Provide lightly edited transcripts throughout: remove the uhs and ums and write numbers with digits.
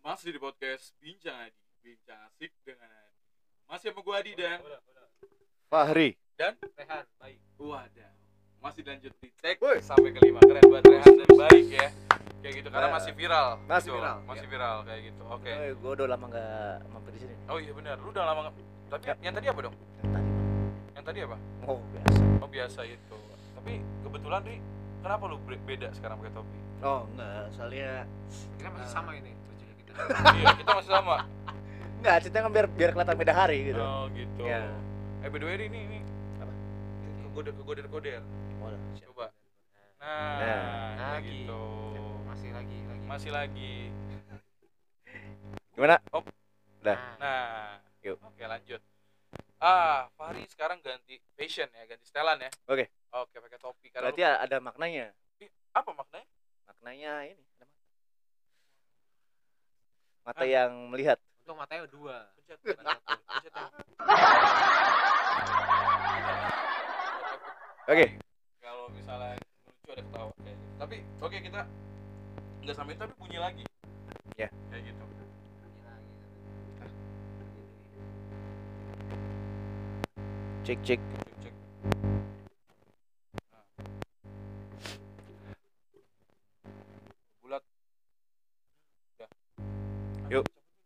Masih di podcast Bincang Adi, Bincang Asik dengan masih sama gue Adi dan Fahri. Rehan, baik. wadah. Masih lanjut di tag Woi. sampai kelima. Keren buat Rehan dan baik ya. Kayak gitu karena masih viral. Masih Gitu. viral, Masih ya. viral kayak gitu. Oke. Gue udah lama nggak mampir di sini. Oh iya benar. Lu udah lama tapi Ya. yang tadi apa dong? Yang tadi. Yang tadi apa? Oh biasa. Oh biasa itu. Tapi kebetulan nih kenapa lu beda sekarang pakai topi? Oh enggak, soalnya Kita masih sama ini bajunya kita. Iya, kita masih sama. enggak, ceritanya kan biar kelihatan beda hari gitu. Oh gitu. Ya. By the way ini Apa? Kegoder. Waduh. Coba. Nah, Nah, kayak lagi. gitu. Masih lagi. Gimana? Oh. Dah. Nah, Yuk. Oke lanjut. Fahri sekarang ganti fashion ya, ganti setelan ya. Oke. Oke, pakai topi. Karena Berarti ada maknanya. apa maknanya? Maknanya ini ada mata yang melihat. Untung matanya dua. Pencet yang. Oke. Kalau misalnya lucu ada ketawa kayak gitu. Tapi oke kita nggak sampai tapi bunyi lagi. Ya. Kayak gitu. Cek. Cek. Nah. Bulat. Udah. Yuk.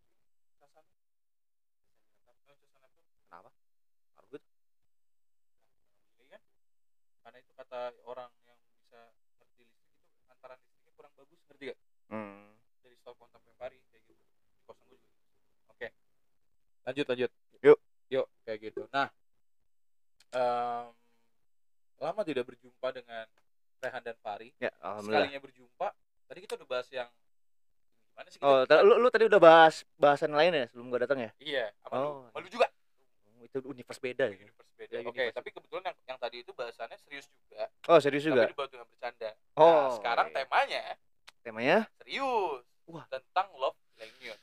Kenapa? Arbut. Kan? Karena itu kata orang yang bisa ngerti listrik itu antaran listriknya kurang bagus, ngerti gak? Dari stop kontak Fahri kayak gitu. Di kosan gue juga. Oke. Lanjut. Yuk, kayak gitu. Nah, lama tidak berjumpa dengan Rehan dan Fahri. Ya, alhamdulillah. Sekalinya berjumpa, tadi kita udah bahas yang gimana sih? Oh, lu tadi udah bahas bahasan lain ya sebelum gua datang ya? Iya, sama lu. Oh. Malu juga. Itu universe beda ya. Universe beda. Ya, Oke, universe. tapi kebetulan yang tadi itu bahasannya serius juga. Oh, serius juga. Tapi dibawa dengan bercanda. Oh, Nah, sekarang iya. temanya Temanya serius. Wah. Tentang love language.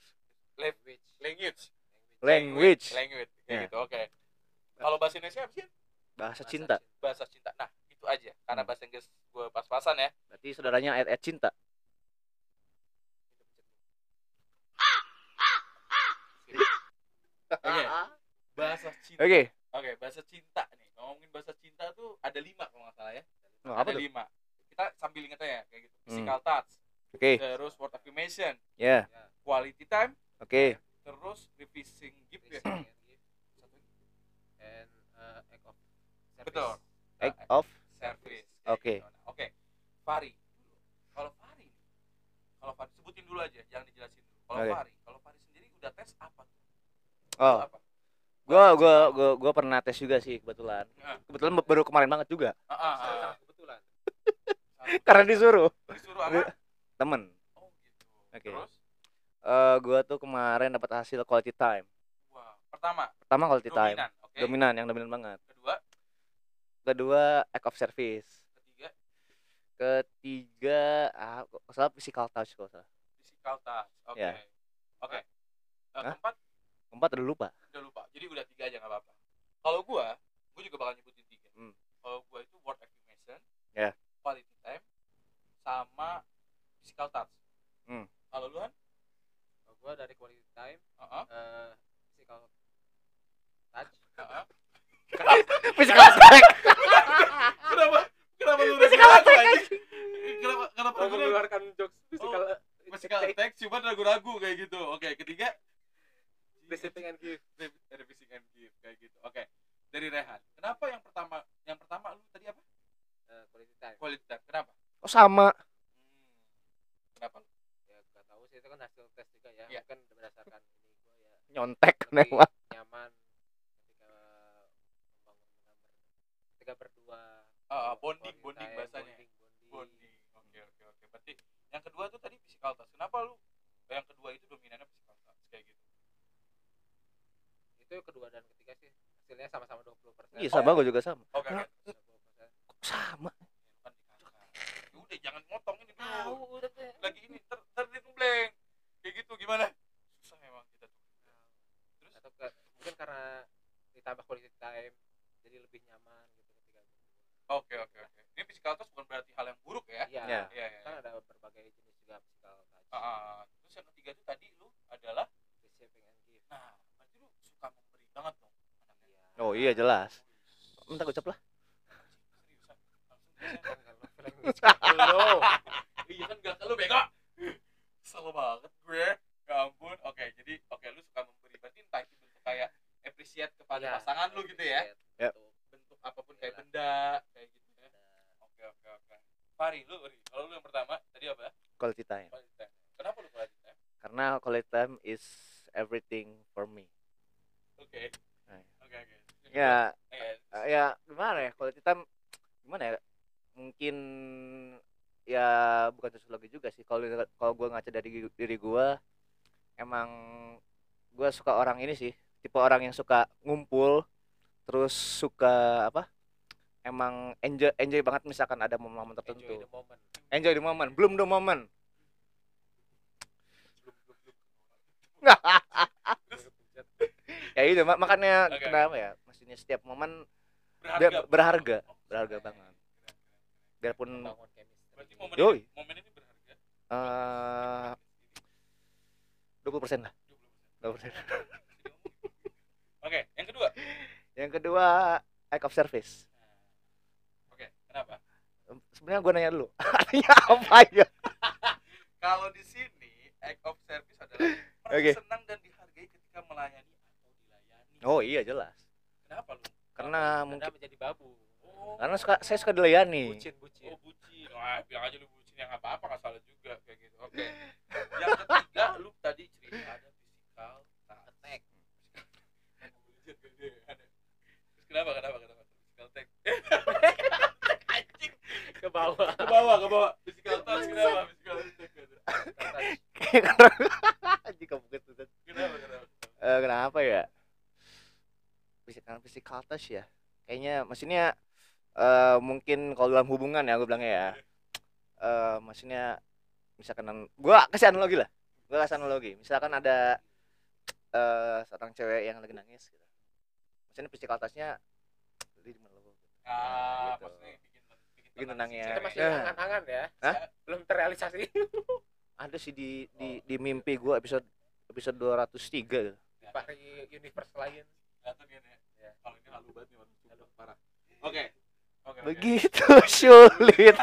language. Kayak Ya. gitu. Oke. Kalau bahasa Indonesia apa sih? Bahasa cinta. Bahasa cinta. Nah, itu aja. Karena bahasa Inggris gue pas-pasan ya. Berarti saudaranya ayat cinta. Oke. Bahasa cinta. Oke. Oke, bahasa cinta nih. Ngomongin bahasa cinta tuh ada 5 kalau nggak salah ya. Oh, apa Ada tuh? 5. Kita sambil ingat ya kayak gitu. Physical touch, Oke. terus word affirmation, Ya. quality time, Oke. terus refusing gift ya. And act of service. Betul. Act of Service. Oke. Gitu. Nah, oke. Fahri. Kalau Fahri sebutin dulu aja, jangan dijelasin dulu. Oke. Kalau Fahri sendiri udah tes apa tuh? Oh, Apa? gua pernah tes juga sih kebetulan. Nah, Kebetulan baru kemarin banget juga. Sangat kebetulan. Karena disuruh Disuruh apa? temen. Oh gitu. Oke. Terus, Gua tuh kemarin dapat hasil quality time. wah, pertama Pertama quality time. dominan, oke. Dominan, yang dominan banget. Kedua, Act of service. ketiga, Ketiga, kok salah physical touch kok salah. physical touch. Oke. Ya. Oke. Hah? Keempat Udah lupa. udah lupa. Jadi udah 3 aja enggak apa-apa. Kalau gua juga bakal nyebutin 3. Kalau gua itu word affirmation, Ya. quality time, sama physical touch. Kalau lu kan? Kalau gua dari quality time, physical touch. Physical touch. Kenapa lu physical touch anjing? Kenapa Kalau lu mengeluarkan jokes physical attack cuma ragu-ragu kayak gitu. Oke, ketiga receiving and give. receiving and give kayak gitu. Oke. Dari Rehan. Kenapa yang pertama lu tadi apa? Quality time. Quality time. Kenapa? Oh sama. Kenapa? Ya nggak tahu sih, itu kan hasil tes juga ya. Iya. Mungkin berdasarkan ini gua ya Nyontek lebih nembak. nyaman ketika berdua. Bonding Quality time, bahasanya. bonding. Oke. Berarti yang kedua tuh tadi physical touch. Kenapa lu yang kedua itu dominannya physical touch kayak gitu? Itu kedua dan ketiga sih hasilnya sama-sama 20%. Iya sama, gua juga sama. Oke. 20%. Kok sama? Kan dikasar. Ya udah jangan motong ini dulu. Tahu udah teh. Lagi ini blank. Kayak gitu gimana? Susah memang kita tuh. Terus Atau mungkin karena ditambah quality time jadi lebih nyaman gitu ketika berdua. Oke. Ini physical touch bukan berarti hal yang buruk ya. Iya. Ya. Iya. Kan ada berbagai jenis juga physical touch. Terus yang ketiga tuh tadi lu iya jelas. Minta ucap lah. Lo. Iya kan gak lu bego. Kesel banget gue. Ya ampun. Oke, jadi lu suka memberi, berarti entah itu bentuk kayak appreciate kepada Iya, pasangan lu gitu ya. Ya. Bentuk apapun kayak benda kayak gitu ya. Oke. Fari, kalau lu yang pertama tadi apa? Quality time. Quality time. Kenapa lu quality time? Karena quality time is everything for me. Oke. Nah. Oke. Ya, ya gimana ya, quality time gimana ya? Mungkin ya bukan sosiologi juga sih. Kalau gue ngaca dari diri gue, emang gue suka orang ini sih, tipe orang yang suka ngumpul, terus suka apa? Emang enjoy banget misalkan ada momen tertentu. Enjoy the moment, belum the moment. Ya itu makanya kenapa ya? Maksudnya setiap momen berharga banget. Biarpun berarti momen ini berharga. 20% lah. 20%. Oke, yang kedua. Yang kedua, act of service. Oke, kenapa? Sebenarnya gue nanya dulu. Artinya apa ya? Kalau di sini act of service adalah merasa senang dan dihargai ketika melayani atau dilayani. Oh iya jelas. Kenapa lu? Karena mungkin menjadi babu. Karena saya suka dilayani. Bucin. Oh, bucin. Wah, bilang aja lu bucin, yang apa-apa enggak salah juga kayak gitu. Oke. Yang ketiga, lu tadi cerita ada physical attack. Terus kenapa physical attack? Anjing. Ke bawah. Physical touch kenapa? Physical attack. Anjing kamu gitu. Kenapa? Kenapa ya? Physical touch ya. Kayaknya maksudnya mungkin kalau dalam hubungan ya gue bilangnya ya. Maksudnya misalkan gue kasih analogi. Misalkan ada seorang cewek yang lagi nangis gitu. Maksudnya physical touch-nya di mana lo? Gitu. Maksudnya bikin tenangnya. Kita masih angan-angan ya. Hah? Belum terrealisasi. Ada sih di mimpi gue episode 203 gitu. Pari universe lain. Kelihatan kan ya? Kalau ini halu banget nih, halu parah. Oke. Begitu sulit.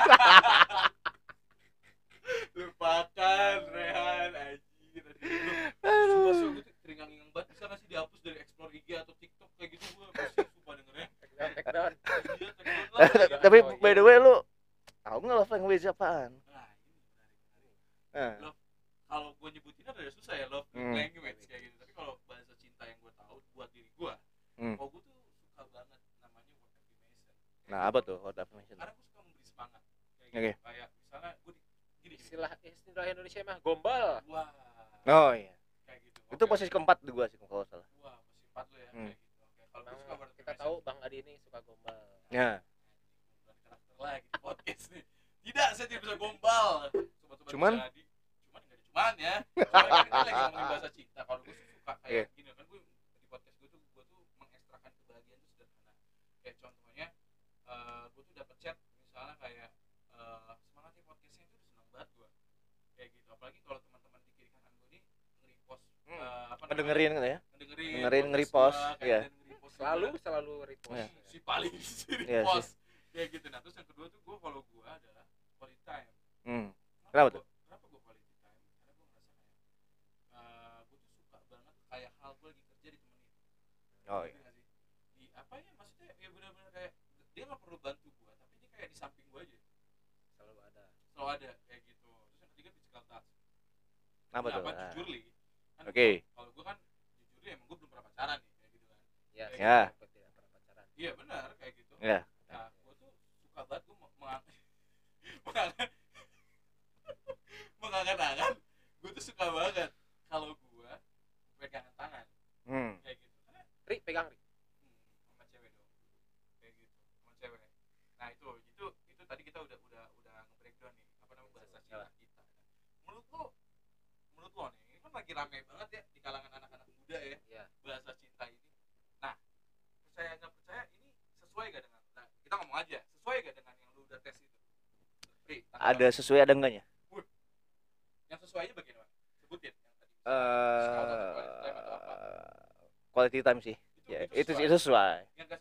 Lupakan Rehan anjir. Sumpah gue tuh teringang-ingang banget, bisa nggak sih dihapus dari explore IG atau TikTok kayak gitu, gue pusing sumpah dengernya. Take down. Tapi by the way lu tahu nggak love language apaan? Nah, ini menarik. Kalau gue nyebutin ada susah ya love language kayak gitu. Tapi kalau bahasa cinta yang gue tahu buat diri gue, kalau gue tuh suka banget namanya word affirmation. Nah, apa tuh word affirmation? Karena gue suka memberi semangat. Kayak gitu. Kayak misalnya gue gini. Istilah Indonesia mah gombal. Wah. Oh iya. Kayak gitu. Itu posisi keempat tuh gue sih kalau salah. Wah, posisi 4 lo ya kayak gitu. Oke. Kalau gue suka word Kita tahu Bang Adi ini suka gombal. Ya. karakter lagi di podcast nih. Tidak, saya tidak bisa gombal. Sobat-sobat Cuman ya. Cuman ya. Soalnya kita lagi ngomongin bahasa cinta. Kalau gue sih suka kayak gini kan, gue di podcast gue tuh mengekstrakan kebahagiaan itu sederhana. Kayak contohnya gue tuh dapat chat misalnya kayak semangat ya podcastnya, itu seneng banget gue. Kayak gitu. Apalagi kalau teman-teman di kiri kanan gue nih nge-repost ngedengerin gitu ya. Ngedengerin nge-repost, iya. Selalu repost. Ya. Si paling Iya repost. Kayak gitu. Nah, terus yang kedua tuh kalau gue adalah quality time. Kenapa tuh? Kenapa gue quality time? Karena gue ngerasa kayak gue tuh suka banget kayak hal gue lagi kerja ditemenin. Oh iya. Di apa ya, maksudnya ya benar-benar kayak dia nggak perlu bantu gue, tapi dia kayak di samping gue aja. Selalu ada kayak gitu. Terus yang ketiga physical touch. Apa tuh? Jujur li. Oke. Kalau gue kan jujur li, emang gue belum pernah pacaran nih kayak gitu kan. Ya. Tidak pernah pacaran. Iya benar kayak gitu. Ya. Nah, gue tuh suka banget gue mengangan-angan. Gue tuh suka banget kalau gue pegangan tangan. Kayak gitu. Karena pegang sama cewek dong. Kayak gitu, sama cewek. Nah, itu tadi kita udah nge-breakdown nih, apa namanya, bahasa cinta kita. Menurut lo nih, ini kan lagi rame banget ya di kalangan anak-anak muda ya. Bahasa cinta ini. Nah, percaya nggak percaya ini sesuai gak dengan, nah, kita ngomong aja, sesuai gak dengan yang lu udah tes itu? Ada sesuai ada enggaknya? Yang sesuainya bagaimana? Sebutin yang tadi. Quality time sih. Itu sesuai. Yang gak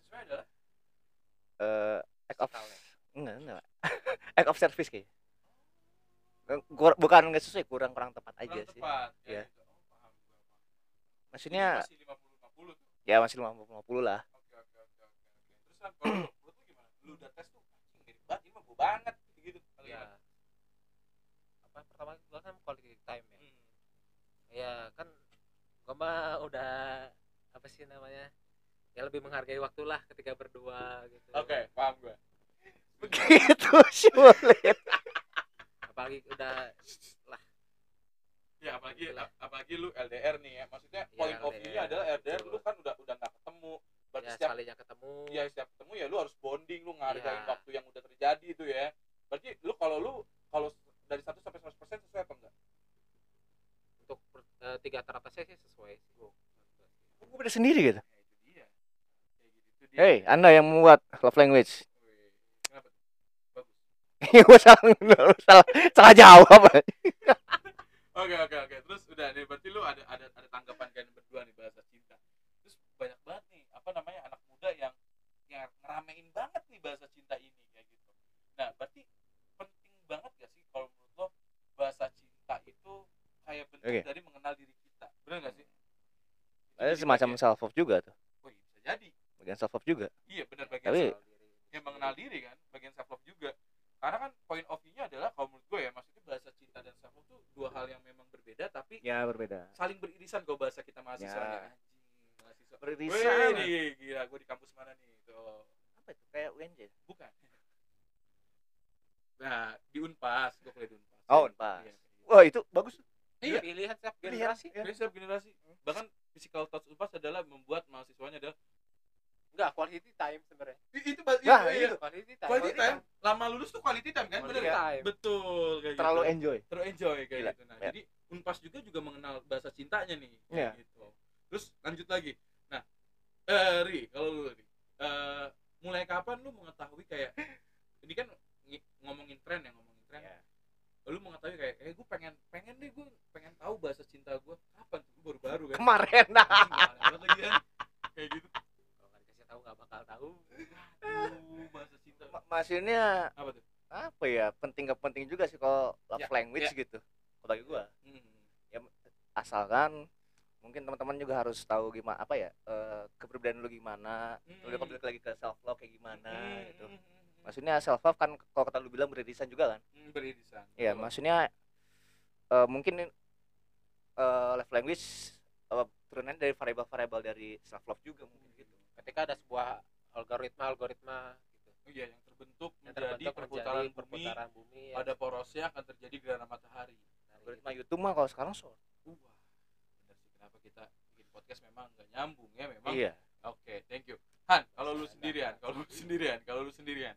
act of Physical ya? enggak act of service kayak bukan nggak sesuai, kurang tepat aja kurang sih tepat Iya. gitu. Oh, paham gua. Jadi maksudnya masih 50-50 tuh. ya masih 50-50 lah. Oke. Terus kan kalau menurut lu gimana? Lu udah tes tuh anjing mirip banget, ini mah gua banget gitu. Kalau Ya, gimana? apa pertama gua kan quality time ya. Hmm. Ya kan gua mah udah apa sih namanya? Ya lebih menghargai waktu lah ketika berdua gitu. Oke, paham gua. Begitu sulit. Apalagi udah lah Ya Itulah. apalagi lu LDR nih ya. Maksudnya Ya, point of view-nya LDR, adalah LDR betul. lu kan udah enggak ketemu. Berarti ya setiap sekalinya ketemu. setiap ketemu ya lu harus bonding, lu ngargain Iya. waktu yang udah terjadi itu ya. Berarti lu kalau dari 1 sampai 100% sesuai apa enggak? Untuk 3 teratasnya sih sesuai sih. Gue beda sendiri gitu. Ya itu dia. Kayak gitu dia. Hey, Anda yang membuat love language. Wih, kenapa tuh? Bagus. Gue salah jawab. Oke. Terus udah nih berarti lu ada tanggapan kalian berdua nih bahasa cinta. Terus banyak banget nih apa namanya anak muda yang ngeramein banget nih bahasa cinta ini kayak gitu. Nah, berarti penting banget gak sih kalau menurut lo bahasa cinta itu kayak bentuk Oke. dari mengenal diri kita. Benar gak sih? Itu Ada jadi semacam bagian- self love juga tuh. Oh, iya, bisa jadi. Bagian self love juga. Iya, benar bagian Tapi- yang mengenal diri kan, bagian self love juga. Karena kan point of view-nya adalah kalau menurut gue ya, maksudnya bahasa cinta dan self love tuh dua hal yang memang berbeda tapi Ya berbeda. saling beririsan kalau bahasa kita mahasiswa Ya. nih. Anjing, mahasiswa. Beririsan. Wih, nih, gila, gue di kampus mana nih? Tuh. Apa itu? Kayak UNJ. Bukan. Nah, di Unpas, gue kuliah di Unpas. Oh, Unpas. Iya. Wah, itu bagus. Iya. Pilihan setiap Pilihan, generasi. iya. Jadi setiap generasi. Bahkan physical touch Unpas adalah membuat mahasiswanya adalah Enggak, quality time sebenarnya. itu Nah, iya. itu. Quality time. Quality time. Lama lulus tuh quality time kan? Quality Bener kan? time. Betul kayak Terlalu gitu. enjoy. Terus enjoy kayak Gila. gitu. Nah, Ya. jadi Unpas juga mengenal bahasa cintanya nih Iya. kayak gitu. Terus lanjut lagi. Nah, Ri, kalau lu Ri, mulai kapan lu mengetahui kayak ini kan ngomongin tren. Ya. Lu mengetahui kayak gue pengen deh gue pengen tahu bahasa cinta gue kapan tuh? Gue baru-baru kan. Kemarin. Anjing, aneh banget lagi kan. Kayak gitu. Kalau nggak dikasih tahu nggak bakal tahu. Aduh, bahasa cinta. Maksudnya Apa tuh? apa ya? Penting gak penting juga sih kalau love Ya, language ya. gitu. Kalau bagi gua. Hmm. Asalkan mungkin teman-teman juga harus tahu gimana apa ya kepribadian lu gimana, lu balik lagi ke self love kayak gimana gitu. Maksudnya self love kan kalau kata lu bilang beririsan juga kan. Beririsan. Iya, Betul. maksudnya mungkin love language turunannya dari variabel-variabel dari self love juga mungkin gitu. Ketika ada sebuah algoritma gitu. Oh iya, yang terbentuk Yang menjadi terbentuk perputaran menjadi bumi, perputaran bumi ya. pada porosnya akan terjadi gerhana matahari. Algoritma YouTube mah kalau sekarang short. Wah, benar sih kenapa kita bikin podcast memang nggak nyambung ya memang. Iya. Oke, thank you. Han, kalau lu sendirian, kalau lu sendiri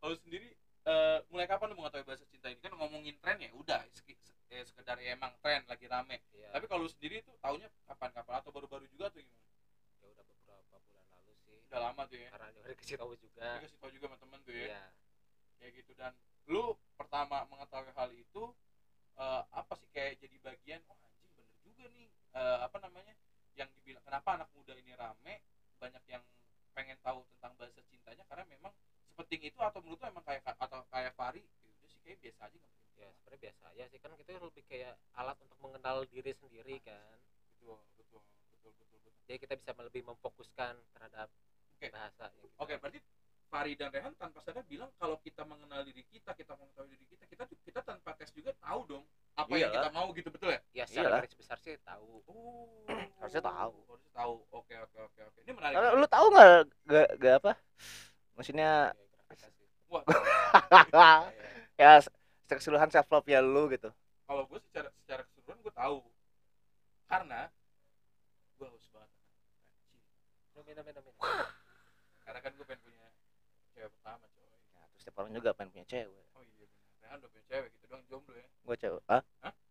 mulai kapan lu mengetahui bahasa cinta ini? Kan ngomongin tren ya udah sekedar ya emang tren lagi rame. Iya. Tapi kalau lu sendiri tuh taunya kapan atau baru-baru juga atau gimana? Ya udah beberapa bulan lalu sih. Udah lama tuh ya. Karena juga dikasih tahu juga. Dikasih tau juga sama temen tuh ya. Iya. Kayak gitu. Dan lu pertama mengetahui hal itu apa sih kayak jadi bagian oh anjing bener juga nih apa namanya yang dibilang kenapa anak muda ini rame banyak yang pengen tahu tentang bahasa cintanya karena memang sepenting itu atau menurut lu emang kayak Fari gitu sih kayak biasa aja nggak penting Ya sebenarnya biasa aja sih kan kita lebih kayak alat untuk mengenal diri sendiri kan. betul. Jadi kita bisa lebih memfokuskan terhadap Oke. bahasa yang kita. Oke, berarti Fari dan Rehan tanpa sadar bilang kalau kita mengenal diri kita mengetahui diri kita tanpa tes juga tahu dong apa yang Iyalah. kita mau gitu betul ya? Ya secara Iyalah. garis besar sih tahu. Oh, Harusnya tahu. Oke. Ini menarik. Kalau lu tahu nggak apa? Maksudnya Wah, ya secara keseluruhan self love ya lu gitu. kalau gue secara keseluruhan gue tahu karena gue haus banget Minum. karena kan gue pengen punya cewek pertama coy. Ya, terus setiap orang juga pengen punya cewek. Oh iya benar. Rehan udah punya cewek gitu doang jomblo ya. Gua cewek. Ah?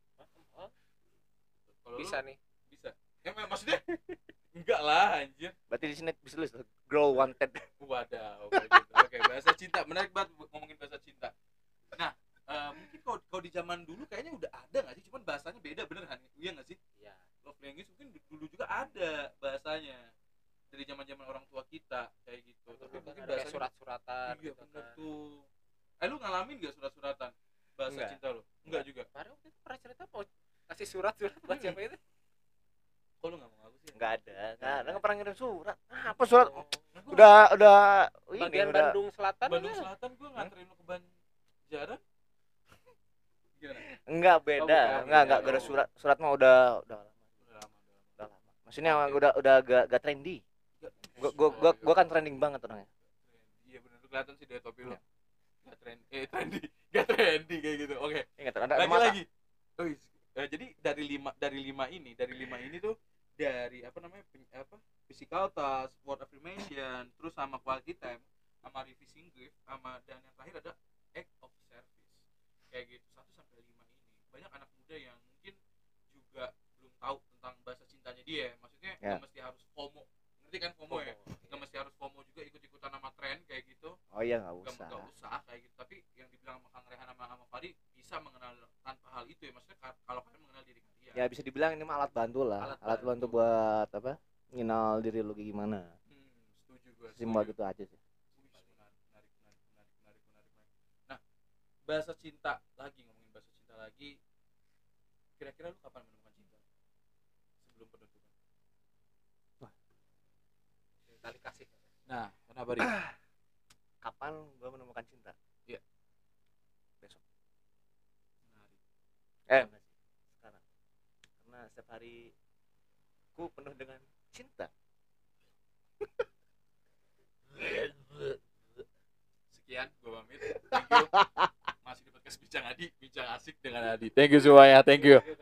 Kalau Bisa lu, nih. bisa. Maksudnya enggak lah anjir. Berarti di sini bisa tulis girl wanted. Wadaw, kayak gitu. Oke, bahasa cinta menarik banget ngomongin bahasa cinta. Nah, mungkin kalau di zaman dulu kayaknya udah ada nggak sih? Cuman bahasanya beda bener kan? Iya nggak sih? Iya. Love language mungkin dulu juga ada bahasanya. dari zaman orang tua kita kayak gitu. Tapi mungkin kayak bahasanya surat-suratan iya gitu bener kan. tuh. Lu ngalamin gak surat-suratan bahasa Enggak. cinta lu? Enggak juga. Kemarin waktu itu pernah cerita mau kasih surat buat siapa itu? Kok lu enggak mau aku sih? Enggak ada, enggak pernah ngirim surat. Apa surat? Oh, Udah ini bagian udah Bandung Selatan Bandung aja. Selatan gua nganterin lu ke Banjaran. Gimana? enggak beda. bukan, Enggak beda. ada Oh. surat mah udah lama. Udah lama. Udah lama. Maksudnya Oke. udah agak trendy. Gua kan trending banget orangnya. Iya bener, lu kelihatan sih dari topi lu. Iya. Gak trendy. Gak trendy kayak gitu. Oke. Ingat ada mata. Lagi. Oh, jadi dari lima ini tuh dari apa namanya physical touch, word affirmation, terus sama quality time, sama revising grief, sama dan yang terakhir ada act of service. Kayak gitu 1 sampai 5 ini. Banyak anak muda yang mungkin juga belum tahu tentang bahasa cintanya dia. Maksudnya nggak mesti harus FOMO. Ngerti kan FOMO ya? Nggak mesti harus FOMO juga ikut-ikutan sama tren kayak gitu. Oh iya nggak Nggak usah. usah kayak gitu. Tapi yang dibilang sama Kang Rehan sama Fari bisa mengenal tanpa hal itu ya. Maksudnya kalau kalian mengenal diri kalian. Ya bisa dibilang ini mah alat bantu lah. Alat bantu bantu. buat apa? Ngenal diri lu gimana. Setuju gue. Simpel gitu aja sih. Menarik. Nah, bahasa cinta lagi, ngomongin bahasa cinta lagi. Kira-kira lu kapan menemukan cinta? Sebelum penutupan. Tali kasih. Nah, kenapa Ri? Kapan gua menemukan cinta? Iya. Besok. Menarik. Enggak sih. Sekarang. Karena setiap hari ku penuh dengan cinta. Sekian, gue pamit. Thank you. Masih di podcast Bincang Adi, bincang asik dengan Adi. Thank you semuanya, thank you.